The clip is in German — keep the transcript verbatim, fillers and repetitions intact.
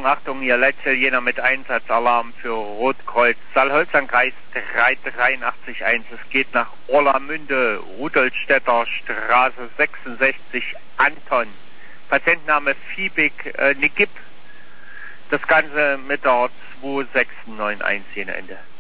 Achtung, Achtung, hier Letzel, jener mit Einsatzalarm für Rotkreuz, Salholzernkreis drei drei acht eins. Es geht nach Orlamünde, Rudolstädter Straße sechsundsechzig, Anton. Patientenname Fiebig äh, Nikip. Das Ganze mit der zwei sechs neun eins, jener Ende.